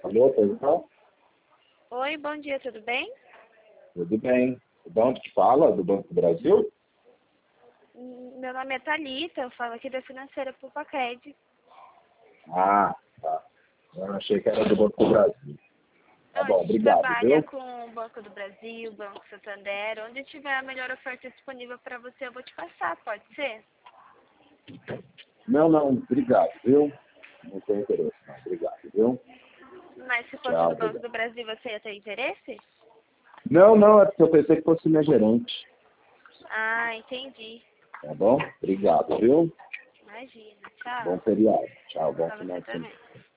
Alô, pessoal? Oi, bom dia, tudo bem? Tudo bem. De onde que fala? Do Banco do Brasil? Meu nome é Thalita, eu falo aqui da financeira Pupacred. Ah, tá. Eu achei que era do Banco do Brasil. Tá Então, a bom, gente obrigado, trabalha viu? com o Banco do Brasil, Banco Santander. Onde tiver a melhor oferta disponível para você, eu vou te passar, pode ser? Não, obrigado, viu? Não tem interesse, não. Obrigado, viu? Mas se fosse Tchau, do Banco obrigado. do Brasil, você ia ter interesse? Não, é porque eu pensei que fosse minha gerente. Ah, entendi. Tá bom? Obrigado, viu? Imagina. Tchau. Bom feriado. Tchau, bom Pra final você de semana. também.